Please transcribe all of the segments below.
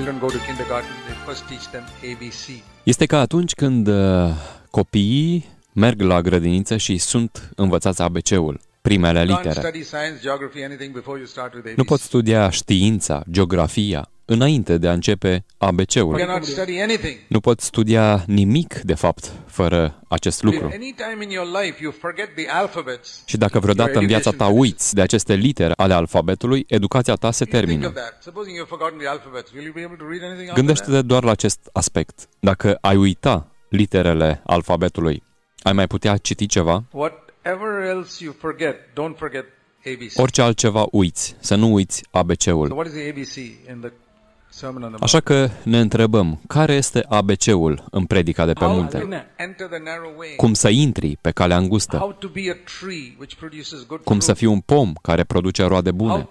children go to kindergarten, they first teach them ABC. Este ca atunci când copiii merg la grădiniță și sunt învățați ABC-ul, primele litere. Nu poți studia știința, geografia, înainte de a începe ABC-ul. Nu poți studia nimic, de fapt, fără acest lucru. Și dacă vreodată în viața ta uiți de aceste litere ale alfabetului, educația ta se termină. Gândește-te doar la acest aspect. Dacă ai uita literele alfabetului, ai mai putea citi ceva? Orice altceva uiți, să nu uiți ABC-ul. Așa că ne întrebăm, care este ABC-ul în predica de pe munte? Cum să intri pe calea îngustă? Cum să fii un pom care produce roade bune?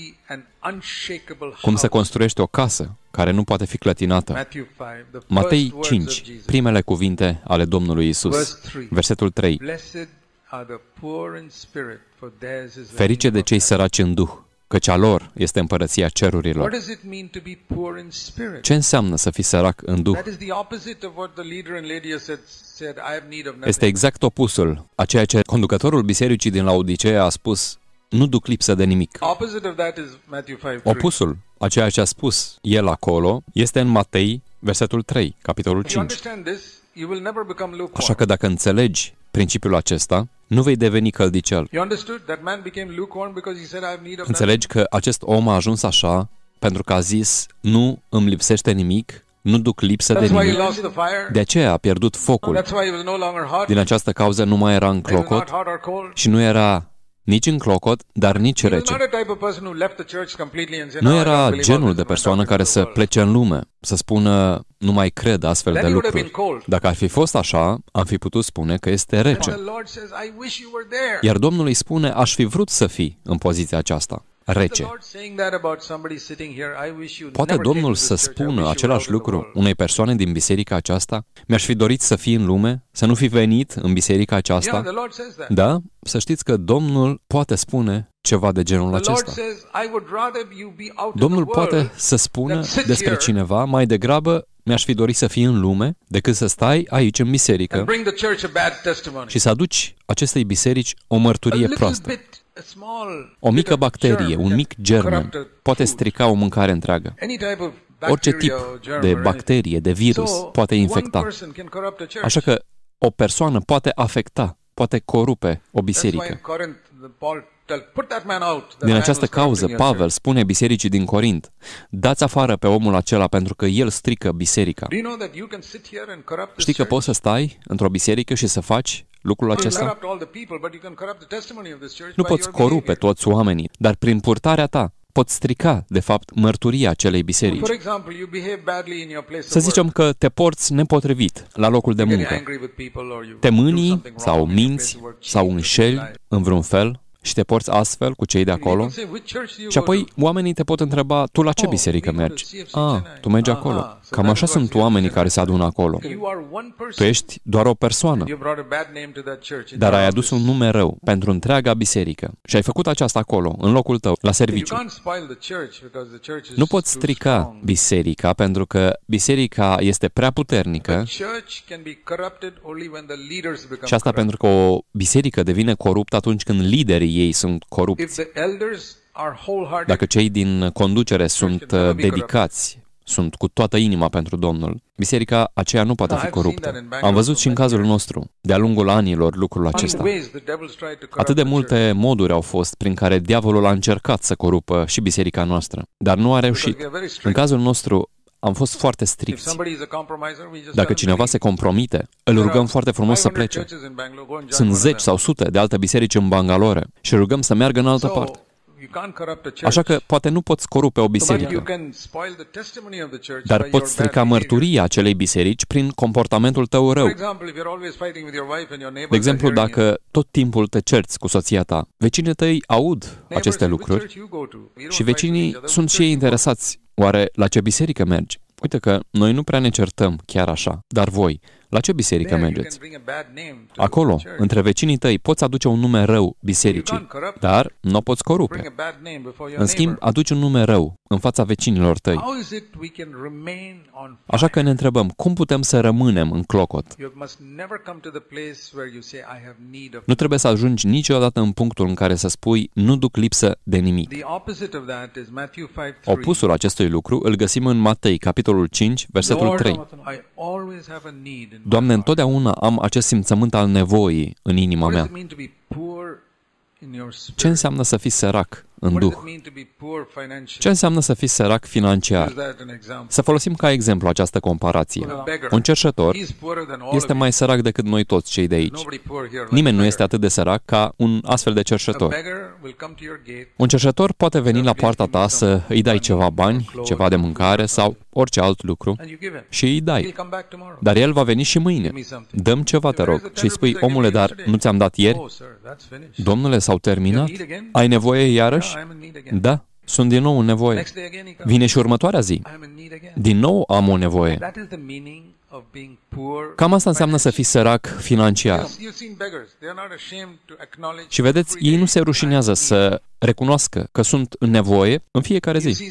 Cum să construiești o casă care nu poate fi clătinată? Matei 5, primele cuvinte ale Domnului Isus, versetul 3. Ferice de cei săraci în duh, căci a lor este împărăția cerurilor. Ce înseamnă să fii sărac în duh? Este exact opusul a ceea ce conducătorul bisericii din Laodicea a spus: nu duc lipsă de nimic. Opusul a ceea ce a spus el acolo este în Matei, versetul 3, capitolul 5. Așa că dacă înțelegi principiul acesta, nu vei deveni căldicel. Înțelegi că acest om a ajuns așa pentru că a zis: nu îmi lipsește nimic, nu duc lipsă de nimic. De aceea a pierdut focul. Din această cauză nu mai era în clocot și nu era nici în clocot, dar nici rece. Nu era genul de persoană care să plece în lume, să spună: nu mai cred astfel de lucruri. Dacă ar fi fost așa, am fi putut spune că este rece. Iar Domnul îi spune: aș fi vrut să fii în poziția aceasta, rece. Poate Domnul să spună același lucru unei persoane din biserica aceasta? Mi-aș fi dorit să fii în lume, să nu fi venit în biserica aceasta? Da? Să știți că Domnul poate spune ceva de genul acesta. Domnul poate să spună despre cineva: mai degrabă mi-aș fi dorit să fii în lume decât să stai aici în biserică și să aduci acestei biserici o mărturie proastă. O mică bacterie, un mic germen poate strica o mâncare întreagă. Orice tip de bacterie, de virus poate infecta. Așa că o persoană poate afecta, poate corupe o biserică. Din această cauză, Pavel spune bisericii din Corint: dați afară pe omul acela pentru că el strică biserica. Știi că poți să stai într-o biserică și să faci lucrul acesta? Nu poți corupe toți oamenii, dar prin purtarea ta poți strica, de fapt, mărturia acelei biserici. Să zicem că te porți nepotrivit la locul de muncă. Te mâni sau minți sau înșeli în vreun fel și te porți astfel cu cei de acolo. Și apoi oamenii te pot întreba: tu la ce biserică mergi? Tu mergi acolo. Cam așa sunt oamenii care se adună acolo. Tu ești doar o persoană, dar ai adus un nume rău pentru întreaga biserică și ai făcut aceasta acolo, în locul tău, la serviciu. Nu poți strica biserica pentru că biserica este prea puternică și asta pentru că o biserică devine coruptă atunci când liderii ei sunt corupți. Dacă cei din conducere sunt dedicați, sunt cu toată inima pentru Domnul, biserica aceea nu poate fi coruptă. Am văzut și în cazul nostru, de-a lungul anilor, lucrul acesta. Atât de multe moduri au fost prin care diavolul a încercat să corupă și biserica noastră, dar nu a reușit. În cazul nostru, am fost foarte stricți. Dacă cineva se compromite, îl rugăm foarte frumos să plece. Sunt 10 sau sute de alte biserici în Bangalore și rugăm să meargă în altă parte. Așa că poate nu poți corupe o biserică, dar poți strica mărturia acelei biserici prin comportamentul tău rău. De exemplu, dacă tot timpul te cerți cu soția ta, vecinii tăi aud aceste lucruri și vecinii sunt și ei interesați. Oare la ce biserică mergi? Uite că noi nu prea ne certăm chiar așa, dar voi, La ce biserică mergeți? Acolo, între vecinii tăi, poți aduce un nume rău bisericii, dar nu o poți corupe. În schimb, aduci un nume rău în fața vecinilor tăi. Așa că ne întrebăm, cum putem să rămânem în clocot? Nu trebuie să ajungi niciodată în punctul în care să spui, nu duc lipsă de nimic. Opusul acestui lucru îl găsim în Matei, capitolul 5, versetul 3. Doamne, întotdeauna am acest simțământ al nevoii în inima mea. Ce înseamnă să fii sărac în duh? Ce înseamnă să fii sărac financiar? Să folosim ca exemplu această comparație. Un cerșetor este mai sărac decât noi toți cei de aici. Nimeni nu este atât de sărac ca un astfel de cerșetor. Un cerșetor poate veni la poarta ta să îi dai ceva bani, ceva de mâncare sau orice alt lucru și îi dai. Dar el va veni și mâine. Dăm ceva, te rog. Și îi spui, omule, dar nu ți-am dat ieri? Domnule, s-au terminat? Ai nevoie iarăși? Da, sunt din nou în nevoie. Vine și următoarea zi. Din nou am o nevoie. Cam asta înseamnă să fii sărac financiar. Și vedeți, ei nu se rușinează să recunoască că sunt în nevoie în fiecare zi.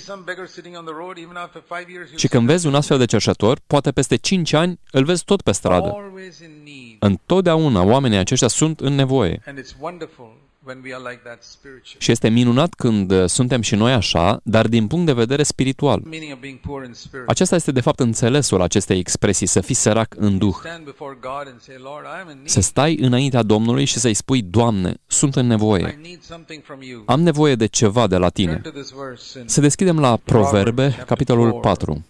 Și când vezi un astfel de cerșetor, poate peste 5 ani îl vezi tot pe stradă. Întotdeauna oamenii aceștia sunt în nevoie. Și este minunat când suntem și noi așa, dar din punct de vedere spiritual. Acesta este de fapt înțelesul acestei expresii, să fii sărac în duh. Să stai înaintea Domnului și să-i spui, Doamne, sunt în nevoie. Am nevoie de ceva de la Tine. Să deschidem la Proverbe, capitolul 4.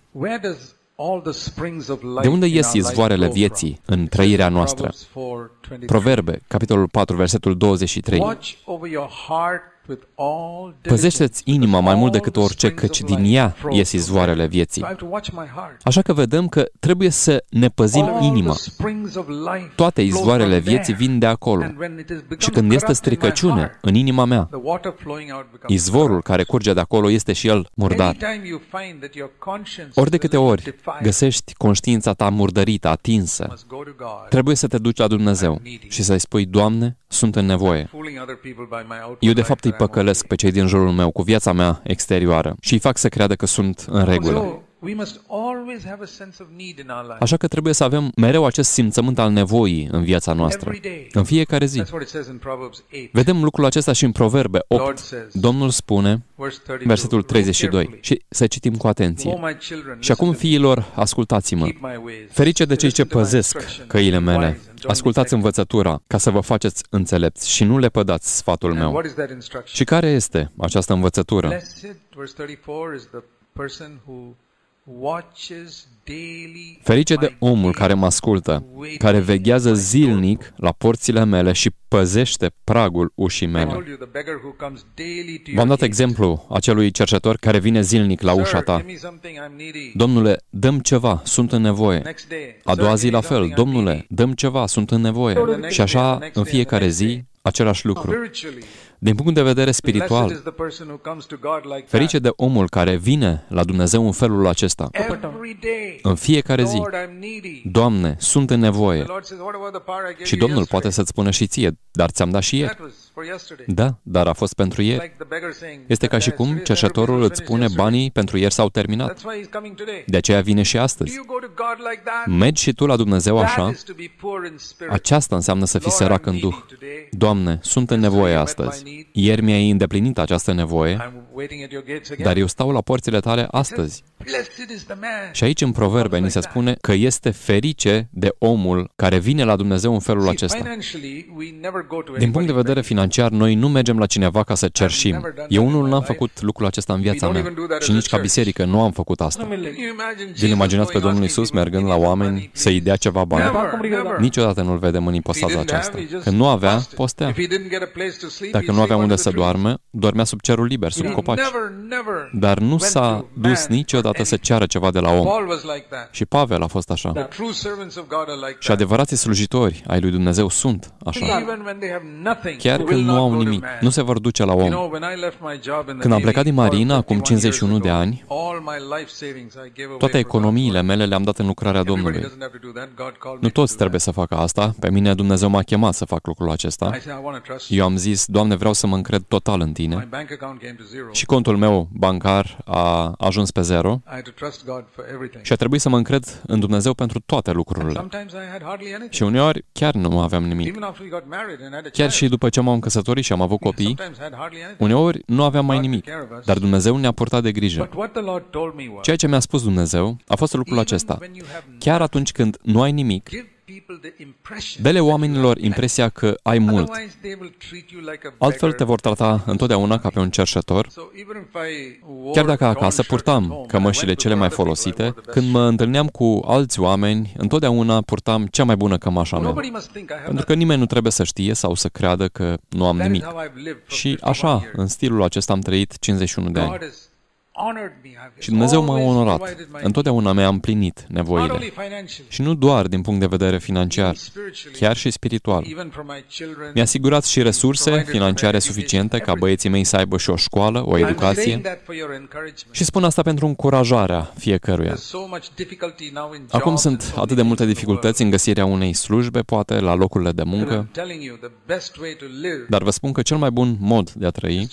De unde ies izvoarele vieții în trăirea noastră? Proverbe, capitolul 4, versetul 23. Păzește-ți inima mai mult decât orice, căci din ea ies izvoarele vieții. Așa că vedem că trebuie să ne păzim inima. Toate izvoarele vieții vin de acolo. Și când este stricăciune în inima mea, izvorul care curge de acolo este și el murdar. Ori de câte ori găsești conștiința ta murdărită, atinsă, trebuie să te duci la Dumnezeu și să-i spui, Doamne, sunt în nevoie. Eu de fapt îi păcălesc pe cei din jurul meu cu viața mea exterioară și îi fac să creadă că sunt în regulă. Așa că trebuie să avem mereu acest simțământ al nevoii în viața noastră, în fiecare zi. Vedem lucrul acesta și în Proverbe 8. Domnul spune, versetul 32, și să citim cu atenție. Și acum, fiilor, ascultați-mă. Ferice de cei ce păzesc căile mele. Ascultați învățătura, ca să vă faceți înțelepți și nu le pădați sfatul meu. Și care este această învățătură? Ferice de omul care mă ascultă, care veghează zilnic la porțile mele și păzește pragul ușii mele. V-am dat exemplu acelui cerșetor care vine zilnic la ușa ta. Domnule, dăm ceva, sunt în nevoie. A doua zi la fel, Domnule, dăm ceva, sunt în nevoie. Și așa, în fiecare zi, același lucru. Din punct de vedere spiritual, ferice de omul care vine la Dumnezeu în felul acesta. În fiecare zi, Doamne, sunt în nevoie. Și Domnul poate să-ți spună și ție, dar ți-am dat și ieri. Da, dar a fost pentru ieri. Este ca și cum cerșetorul îți spune, banii pentru ieri s-au terminat. De aceea vine și astăzi. Mergi și tu la Dumnezeu așa. Aceasta înseamnă să fii sărac în duh. Doamne, sunt în nevoie astăzi. Ieri mi-ai îndeplinit această nevoie, dar eu stau la porțile tale astăzi. Și aici în Proverbe ni se spune că este ferice de omul care vine la Dumnezeu în felul acesta. Din punct de vedere financiar, noi nu mergem la cineva ca să cerșim. Eu unul n-am făcut lucrul acesta în viața mea și nici ca biserică nu am făcut asta. Vi-l imaginați pe Domnul Iisus mergând la oameni să-i dea ceva bani? Niciodată nu-l vedem în ipostaza aceasta. Când nu avea, postea. Dacă nu avea unde să doarme, dormea sub cerul liber, sub copaci. Dar nu s-a dus niciodată să ceară ceva de la om. Și Pavel a fost așa. Și adevărații slujitori ai lui Dumnezeu sunt așa. Chiar când nu au nimic. Nu se vor duce la om. Când am plecat din marină, acum 51 de ani, toate economiile mele le-am dat în lucrarea Domnului. Nu toți trebuie să facă asta. Pe mine Dumnezeu m-a chemat să fac lucrul acesta. Eu am zis, Doamne, vreau să mă încred total în Tine. Și contul meu bancar a ajuns pe zero și a trebuit să mă încred în Dumnezeu pentru toate lucrurile. Și uneori chiar nu aveam nimic. Chiar și după ce m-am căsătorit și am avut copii, uneori nu aveam mai nimic, dar Dumnezeu ne-a purtat de grijă. Ceea ce mi-a spus Dumnezeu a fost lucrul acesta. Chiar atunci când nu ai nimic, dă-le oamenilor impresia că ai mult. Altfel te vor trata întotdeauna ca pe un cerșetor. Chiar dacă acasă purtam cămășile cele mai folosite, când mă întâlneam cu alți oameni, întotdeauna purtam cea mai bună cămașa mea. Pentru că nimeni nu trebuie să știe sau să creadă că nu am nimic. Și așa, în stilul acesta am trăit 51 de ani. Și Dumnezeu m-a onorat. Întotdeauna mi-a împlinit nevoile. Și nu doar din punct de vedere financiar, chiar și spiritual. Mi-a asigurat și resurse financiare suficiente ca băieții mei să aibă și o școală, o educație. Și spun asta pentru încurajarea fiecăruia. Acum sunt atât de multe dificultăți în găsirea unei slujbe, poate, la locurile de muncă. Dar vă spun că cel mai bun mod de a trăi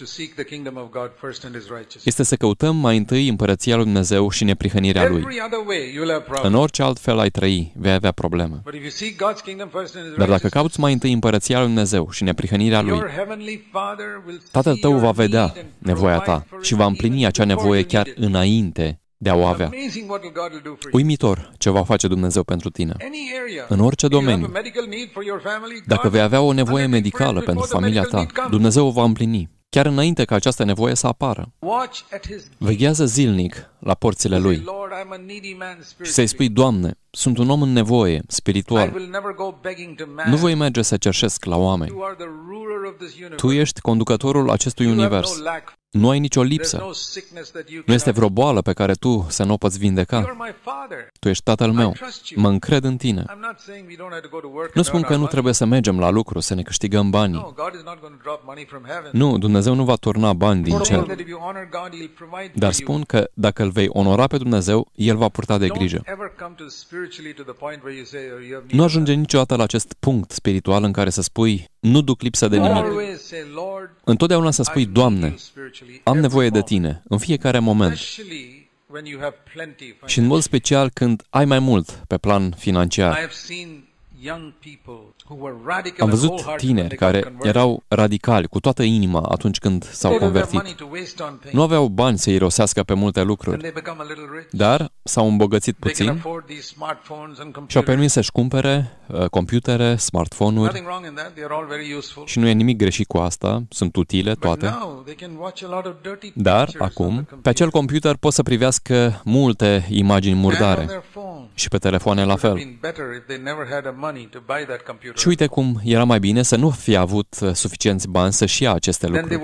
este să căutăm mai întâi împărăția lui Dumnezeu și neprihănirea Lui. În orice alt fel ai trăi, vei avea probleme. Dar dacă cauți mai întâi împărăția lui Dumnezeu și neprihănirea Lui, Tatăl tău va vedea nevoia ta și va împlini acea nevoie chiar înainte de a o avea. Uimitor ce va face Dumnezeu pentru tine. În orice domeniu. Dacă vei avea o nevoie medicală pentru familia ta, Dumnezeu o va împlini, chiar înainte ca această nevoie să apară. Veghează zilnic la porțile Lui și să-i spui, Doamne, sunt un om în nevoie, spiritual. Nu voi merge să cerșesc la oameni. Tu ești conducătorul acestui univers. Nu ai nicio lipsă. Nu este vreo boală pe care tu să nu o poți vindeca. Tu ești Tatăl meu. Mă încred în tine. Nu spun că nu trebuie să mergem la lucru, să ne câștigăm banii. Nu, Dumnezeu nu va turna bani din cer. Dar spun că dacă îl vei onora pe Dumnezeu, El va purta de grijă. Nu ajunge niciodată la acest punct spiritual în care să spui, nu duc lipsă de nimic. Întotdeauna să spui, Doamne, am nevoie de Tine, în fiecare moment. Și în mod special când ai mai mult pe plan financiar. Am văzut tineri care erau radicali cu toată inima atunci când s-au convertit. Nu aveau bani să irosească pe multe lucruri, dar s-au îmbogățit puțin și au permis să-și cumpere computere, smartphone-uri și nu e nimic greșit cu asta, sunt utile toate. Dar acum, pe acel computer pot să privească multe imagini murdare și pe telefoane la fel. Și uite cum era mai bine să nu fie avut suficienți bani să-și ia aceste lucruri.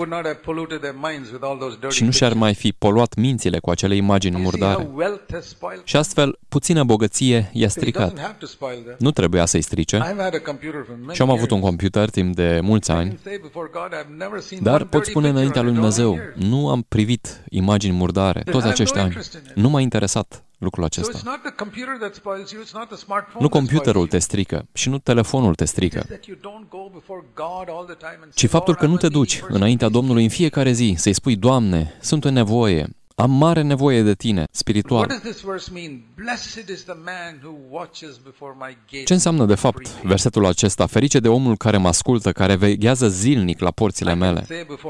Și nu și-ar mai fi poluat mințile cu acele imagini murdare. Și astfel, puțină bogăție i-a stricat. Nu trebuia să-i strice. Și am avut un computer timp de mulți ani, dar pot spune înaintea lui Dumnezeu, nu am privit imagini murdare toți acești ani. Nu m-a interesat lucrul acesta. Nu computerul te strică și nu telefonul te strică, ci faptul că nu te duci înaintea Domnului în fiecare zi să-i spui, Doamne, sunt în nevoie, am mare nevoie de Tine, spiritual. Ce înseamnă de fapt versetul acesta? Ferice de omul care mă ascultă, care veghează zilnic la porțile mele.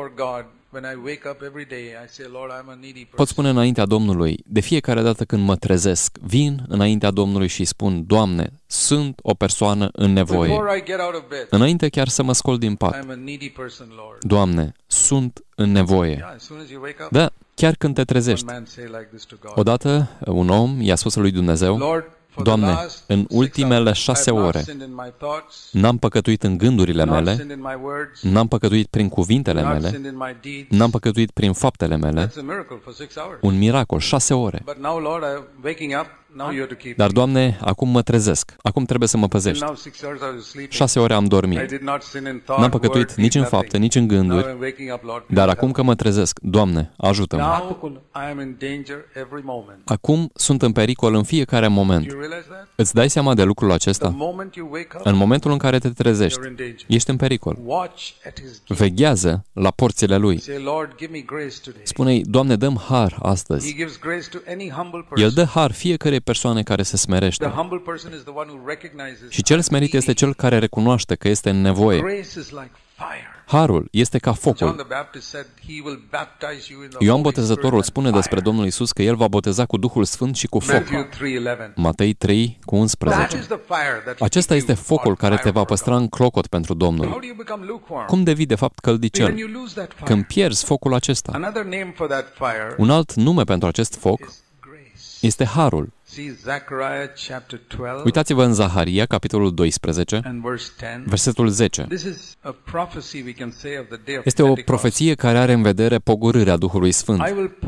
Pot spune înaintea Domnului, de fiecare dată când mă trezesc, vin înaintea Domnului și spun, Doamne, sunt o persoană în nevoie. Înainte chiar să mă scol din pat. Doamne, sunt în nevoie. Da, chiar când te trezești. Odată, un om i-a spus lui Dumnezeu, Doamne, în ultimele 6 ore n-am păcătuit în gândurile mele, n-am păcătuit prin cuvintele mele, n-am păcătuit prin faptele mele. Un miracol, 6 ore. Dar, Doamne, acum mă trezesc. Acum trebuie să mă păzești. 6 ore am dormit. N-am păcătuit nici în fapte, nici în gânduri. Dar acum că mă trezesc, Doamne, ajută-mă. Acum sunt în pericol în fiecare moment. Îți dai seama de lucrul acesta? În momentul în care te trezești, ești în pericol. Veghează la porțile Lui. Spune-i, Doamne, dă-mi har astăzi. El dă har fiecare persoane care se smerește. Și cel smerit este cel care recunoaște că este în nevoie. Harul este ca focul. Ioan Botezătorul spune despre Domnul Iisus că El va boteza cu Duhul Sfânt și cu foc. Matei 3:11. Acesta este focul care te va păstra în clocot pentru Domnul. Cum devii de fapt căldicel? Când pierzi focul acesta. Un alt nume pentru acest foc este harul. Uitați-vă în Zaharia, capitolul 12, versetul 10. Este o profeție care are în vedere pogorârea Duhului Sfânt.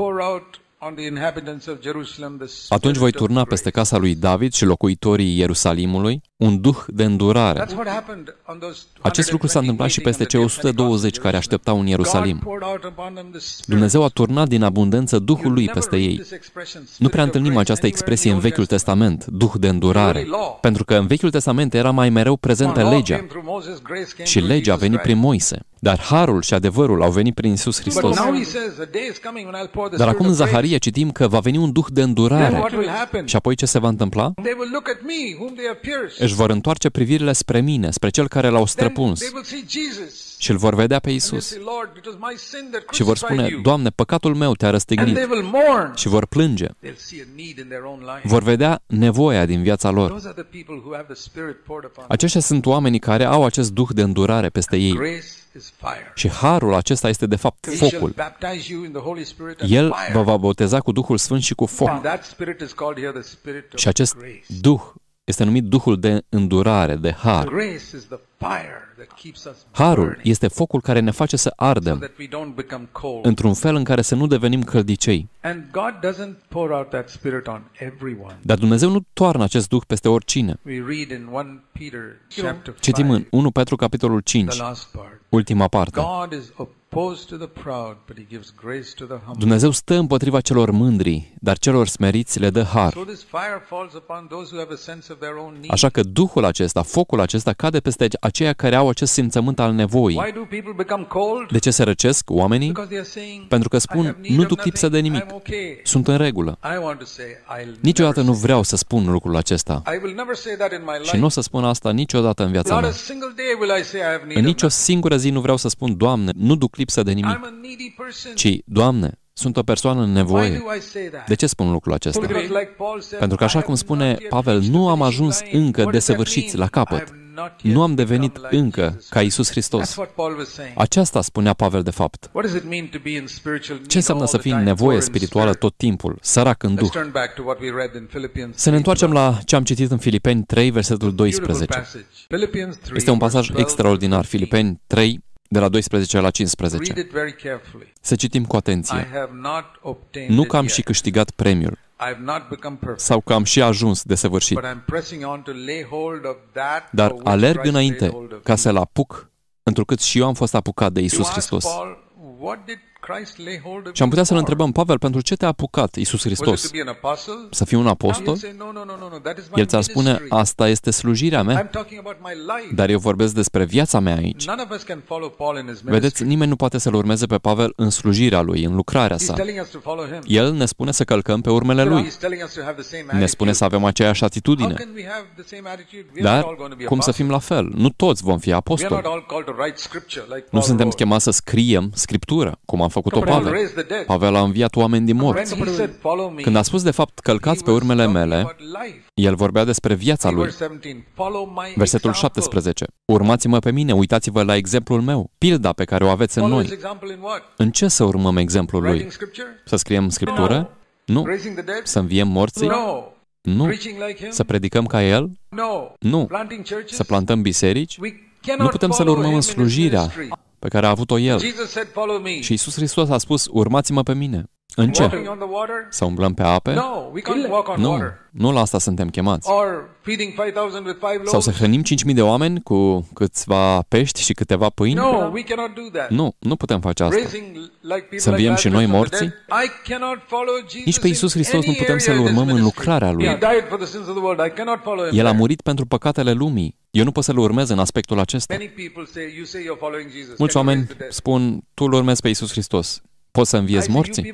Atunci voi turna peste casa lui David și locuitorii Ierusalimului un duh de îndurare. Acest lucru s-a întâmplat și peste cei 120 care așteptau în Ierusalim. Dumnezeu a turnat din abundență Duhul Lui peste ei. Nu prea întâlnim această expresie în Vechiul Testament, duh de îndurare, pentru că în Vechiul Testament era mai mereu prezentă legea și legea a venit prin Moise. Dar harul și adevărul au venit prin Iisus Hristos. Dar acum în Zaharia citim că va veni un duh de îndurare. Și apoi ce se va întâmpla? Își vor întoarce privirile spre mine, spre cel care l-au străpuns. Și îl vor vedea pe Iisus. Și vor spune, Doamne, păcatul meu te-a răstignit. Și vor plânge. Vor vedea nevoia din viața lor. Aceștia sunt oamenii care au acest duh de îndurare peste ei. Și harul acesta este de fapt focul. El vă va boteza cu Duhul Sfânt și cu foc. Și acest duh este numit Duhul de îndurare, de har. Harul este focul care ne face să ardem într-un fel în care să nu devenim căldicei. Dar Dumnezeu nu toarnă acest duh peste oricine. Citim în 1 Petru capitolul 5, ultima parte. Dumnezeu stă împotriva celor mândri, dar celor smeriți le dă har. Așa că Duhul acesta, focul acesta, cade peste aceia care au acest simțământ al nevoii. De ce se răcesc oamenii? Pentru că spun, nu duc lipsă de nimic. Sunt în regulă. Niciodată nu vreau să spun lucrul acesta. Și nu o să spun asta niciodată în viața mea. În nicio singură zi nu vreau să spun, Doamne, nu duc lipsă de nimic, ci, Doamne, sunt o persoană în nevoie. De ce spun lucrul acesta? Pentru că, așa cum spune Pavel, nu am ajuns încă desăvârșiți la capăt. Nu am devenit încă ca Iisus Hristos. Aceasta spunea Pavel de fapt. Ce înseamnă să fii în nevoie spirituală tot timpul, sărac în Duh? Să ne întoarcem la ce am citit în Filipeni 3, versetul 12. Este un pasaj extraordinar, Filipeni 3, de la 12 la 15. Să citim cu atenție. Nu că am și câștigat premiul, sau că am și ajuns desăvârșit, dar alerg înainte ca să-l apuc, întrucât și eu am fost apucat de Iisus Hristos. Și am putea să-l întrebăm, Pavel, pentru ce te-a apucat Iisus Hristos? Să fii un apostol? El ți-ar spune, asta este slujirea mea. Dar eu vorbesc despre viața mea aici. Vedeți, nimeni nu poate să-l urmeze pe Pavel în slujirea lui, în lucrarea sa. El ne spune să călcăm pe urmele lui. Ne spune să avem aceeași atitudine. Dar cum să fim la fel? Nu toți vom fi apostoli. Nu suntem chemați să scriem Scriptură, cum a făcut-o Pavel. Pavel a înviat oameni din morți. Când a spus de fapt, călcați pe urmele mele, el vorbea despre viața lui. Versetul 17. Urmați-mă pe mine, uitați-vă la exemplul meu, pilda pe care o aveți în noi. În ce să urmăm exemplul lui? Să scriem Scriptură? Nu. Să înviem morții? Nu. Să predicăm ca el? Nu. Să plantăm biserici? Nu putem să-l urmăm în slujirea pe care a avut-o el. Și Iisus Hristos a spus, urmați-mă pe mine. În ce? Să umblăm pe ape? Nu, nu la asta suntem chemați. Sau să hrănim 5.000 de oameni cu câțiva pești și câteva pâini? Nu, nu putem face asta. Să înviem și noi morții? Nici pe Iisus Hristos nu putem să-L urmăm în lucrarea Lui. El a murit pentru păcatele lumii. Eu nu pot să-L urmez în aspectul acesta. Mulți oameni spun, tu îl urmezi pe Iisus Hristos. Poți să înviezi morții?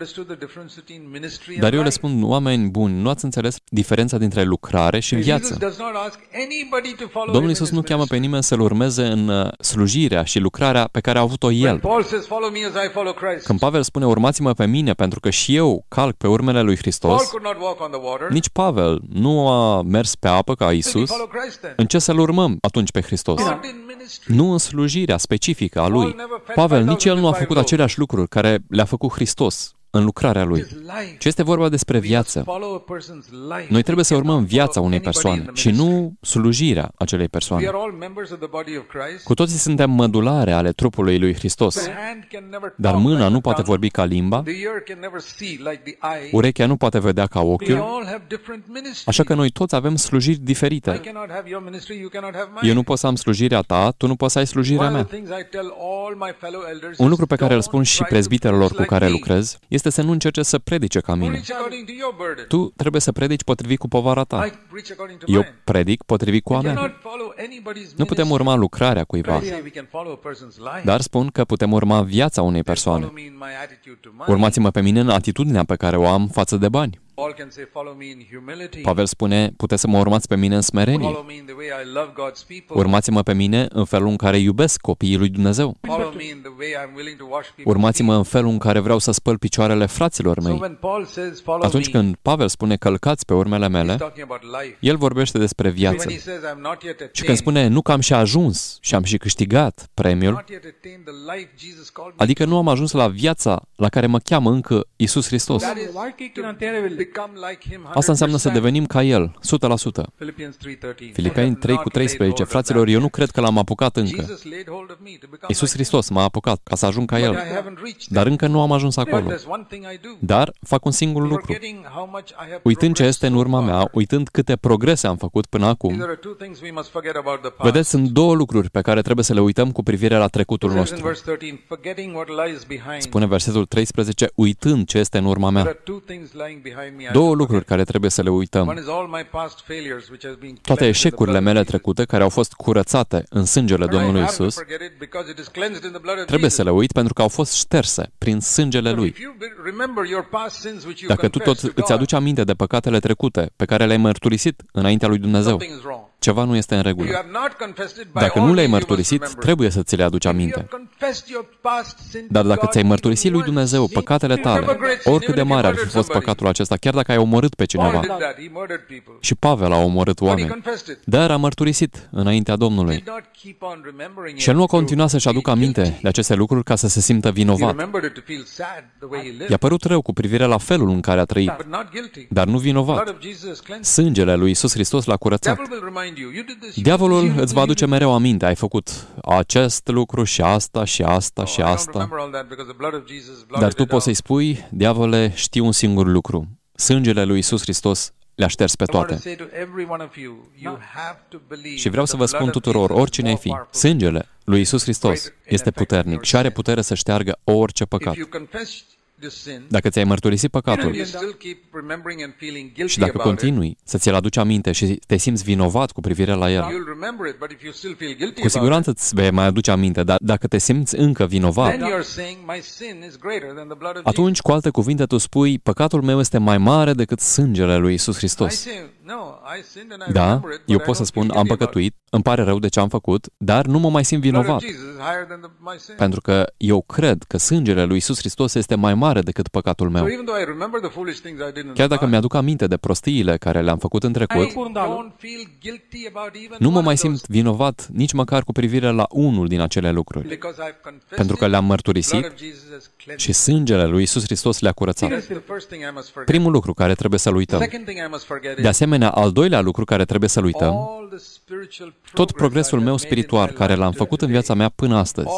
Dar eu le spun, oameni buni, nu ați înțeles diferența dintre lucrare și viață. Domnul Iisus nu cheamă pe nimeni să-L urmeze în slujirea și lucrarea pe care a avut-o El. Când Pavel spune, urmați-mă pe mine, pentru că și eu calc pe urmele lui Hristos, nici Pavel nu a mers pe apă ca Iisus. În ce să-L urmăm atunci pe Hristos? Nu în slujirea specifică a Lui. Pavel, nici el nu a făcut aceleași lucruri care le-a făcut Hristos în lucrarea Lui. Ce este vorba despre viață? Noi trebuie să urmăm viața unei persoane și nu slujirea acelei persoane. Cu toții suntem mădulare ale trupului lui Hristos. Dar mâna nu poate vorbi ca limba, urechea nu poate vedea ca ochiul, așa că noi toți avem slujiri diferite. Eu nu pot să am slujirea ta, tu nu poți să ai slujirea mea. Un lucru pe care îl spun și prezbiterilor cu care lucrez este să nu încerce să predice ca mine. Tu trebuie să predici potrivit cu povara ta. Eu predic potrivit cu a mea. Nu putem urma lucrarea cuiva, dar spun că putem urma viața unei persoane. Urmați-mă pe mine în atitudinea pe care o am față de bani. Pavel spune, puteți să mă urmați pe mine în smerenie. Urmați-mă pe mine în felul în care iubesc copiii lui Dumnezeu. Urmați-mă în felul în care vreau să spăl picioarele fraților mei. Atunci când Pavel spune călcați pe urmele mele, el vorbește despre viață. Și când spune nu că am și ajuns și am și câștigat premiul, adică nu am ajuns la viața la care mă cheamă încă Iisus Hristos. Asta înseamnă să devenim ca El, 100%. Filipeni 3:13. Fraților, eu nu cred că l-am apucat încă. Iisus Hristos m-a apucat ca să ajung ca El. Dar încă nu am ajuns acolo. Dar fac un singur lucru. Uitând ce este în urma mea, uitând câte progrese am făcut până acum, vedeți, sunt două lucruri pe care trebuie să le uităm cu privire la trecutul nostru. Spune versetul 13, uitând ce este în urma mea. Două lucruri care trebuie să le uităm. Toate eșecurile mele trecute, care au fost curățate în sângele Domnului Iisus, trebuie să le uit pentru că au fost șterse prin sângele Lui. Dacă tu tot îți aduci aminte de păcatele trecute pe care le-ai mărturisit înaintea lui Dumnezeu, ceva nu este în regulă. Dacă nu le-ai mărturisit, trebuie să ți le aduci aminte. Dar dacă ți-ai mărturisit lui Dumnezeu păcatele tale, oricât de mare ar fi fost păcatul acesta, chiar dacă ai omorât pe cineva, și Pavel a omorât oameni, dar a mărturisit înaintea Domnului. Și el nu a continuat să-și aducă aminte de aceste lucruri ca să se simtă vinovat. I-a părut rău cu privire la felul în care a trăit, dar nu vinovat. Sângele lui Iisus Hristos l-a curățat. Diavolul îți va aduce mereu aminte, ai făcut acest lucru și asta și asta și asta. Dar tu poți să-i spui, diavole, știu un singur lucru. Sângele lui Iisus Hristos le-a șters pe toate. Și vreau să vă spun tuturor, oricine ai fi, sângele lui Iisus Hristos este puternic și are putere să șteargă orice păcat. Dacă ți-ai mărturisit păcatul și dacă continui să ți-l aduci aminte și te simți vinovat cu privire la el, cu siguranță îți vei mai aduce aminte, dar dacă te simți încă vinovat, atunci, cu alte cuvinte, tu spui, păcatul meu este mai mare decât sângele lui Iisus Hristos. Da, eu pot să spun, am păcătuit, îmi pare rău de ce am făcut, dar nu mă mai simt vinovat. Pentru că eu cred că sângele lui Iisus Hristos este mai mare decât păcatul meu. Chiar dacă mi-aduc aminte de prostiile care le-am făcut în trecut, nu mă mai simt vinovat nici măcar cu privire la unul din acele lucruri. Pentru că le-am mărturisit și sângele lui Iisus Hristos le-a curățat. Primul lucru care trebuie să-l uităm. De asemenea, asemenea, al doilea lucru care trebuie să-l uităm, tot progresul meu spiritual care l-am făcut în viața mea până astăzi,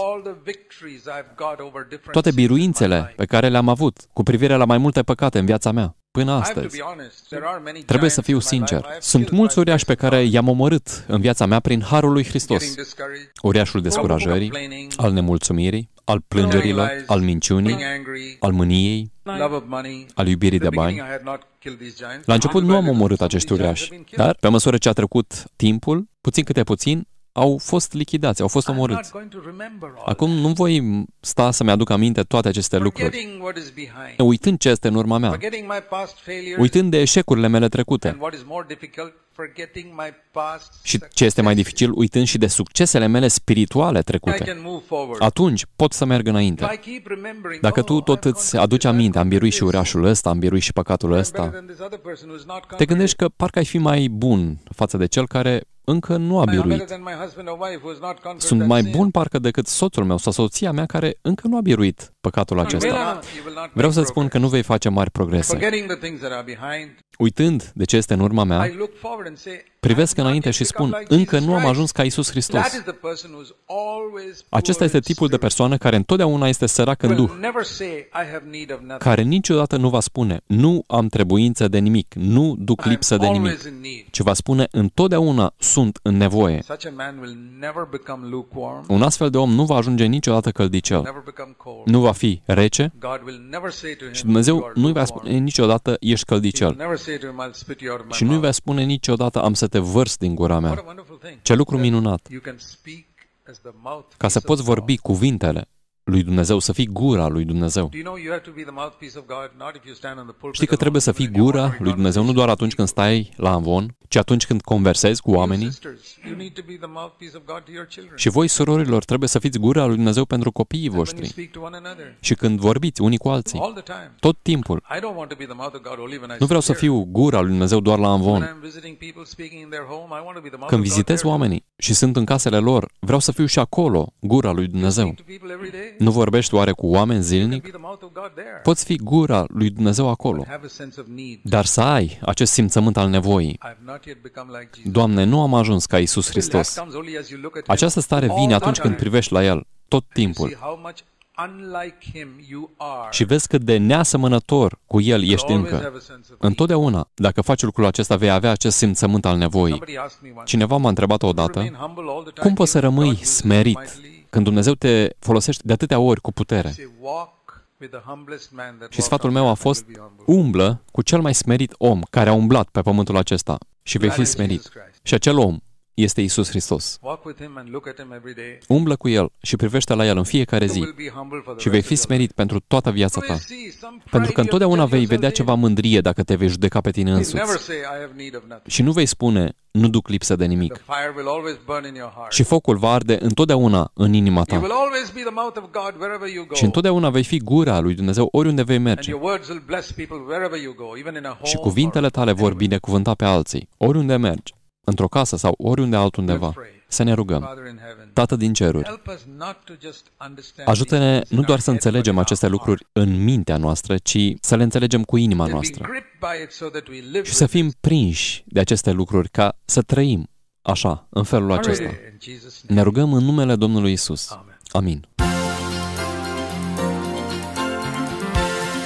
toate biruințele pe care le-am avut cu privire la mai multe păcate în viața mea până astăzi, trebuie să fiu sincer. Sunt mulți uriași pe care i-am omorât în viața mea prin harul lui Hristos. Uriașul descurajării, al nemulțumirii, al plângerilor, al minciunii, al mâniei, al iubirii de bani. La început nu am omorât acești uriași, dar pe măsură ce a trecut timpul, puțin câte puțin, au fost lichidați, au fost omorâți. Acum nu voi sta să-mi aduc aminte toate aceste lucruri, uitând ce este în urma mea, uitând de eșecurile mele trecute. Și ce este mai dificil, uitând și de succesele mele spirituale trecute. Atunci pot să merg înainte. Dacă tu tot îți aduci aminte, am biruit și uriașul ăsta, am biruit și păcatul ăsta, te gândești că parcă ai fi mai bun față de cel care încă nu a biruit. Sunt mai bun parcă decât soțul meu sau soția mea care încă nu a biruit păcatul acesta. Vreau să-ți spun că nu vei face mari progrese. Uitând de ce este în urma mea, privesc înainte și spun, încă nu am ajuns ca Iisus Hristos. Acesta este tipul de persoană care întotdeauna este sărac în duh, care niciodată nu va spune, nu am trebuință de nimic, nu duc lipsă de nimic, ci va spune, întotdeauna sunt în nevoie. Un astfel de om nu va ajunge niciodată căldicel, nu va fi rece și Dumnezeu nu-i va spune niciodată, ești căldicel. Și nu-i va spune niciodată, am să te vărs din gura mea. Ce lucru minunat! Ca să poți vorbi cuvintele lui Dumnezeu, să fii gura lui Dumnezeu. Știi că trebuie să fii gura lui Dumnezeu nu doar atunci când stai la amvon, ci atunci când conversezi cu oamenii. Și voi, surorilor, trebuie să fiți gura lui Dumnezeu pentru copiii voștri. Și când vorbiți unii cu alții, tot timpul. Nu vreau să fiu gura lui Dumnezeu doar la amvon. Când vizitez oamenii și sunt în casele lor, vreau să fiu și acolo gura lui Dumnezeu. Nu vorbești oare cu oameni zilnic? Poți fi gura lui Dumnezeu acolo, dar să ai acest simțământ al nevoii. Doamne, nu am ajuns ca Iisus Hristos. Această stare vine atunci când privești la El, tot timpul. Și vezi cât de neasemănător cu El ești încă. Întotdeauna, dacă faci lucrul acesta, vei avea acest simțământ al nevoii. Cineva m-a întrebat odată, cum poți să rămâi smerit când Dumnezeu te folosește de atâtea ori cu putere? Și sfatul meu a fost, umblă cu cel mai smerit om care a umblat pe pământul acesta și vei fi smerit. Și acel om este Iisus Hristos. Umblă cu El și privește la El în fiecare zi și vei fi smerit pentru toată viața ta. Pentru că întotdeauna vei vedea ceva mândrie dacă te vei judeca pe tine însuți. Și nu vei spune, nu duc lipsă de nimic. Și focul va arde întotdeauna în inima ta. Și întotdeauna vei fi gura lui Dumnezeu oriunde vei merge. Și cuvintele tale vor binecuvânta pe alții, oriunde mergi. Într-o casă sau oriunde altundeva. Să ne rugăm. Tată din ceruri, ajută-ne nu doar să înțelegem aceste lucruri în mintea noastră, ci să le înțelegem cu inima noastră. Și să fim prinși de aceste lucruri ca să trăim așa, în felul acesta. Ne rugăm în numele Domnului Isus. Amin.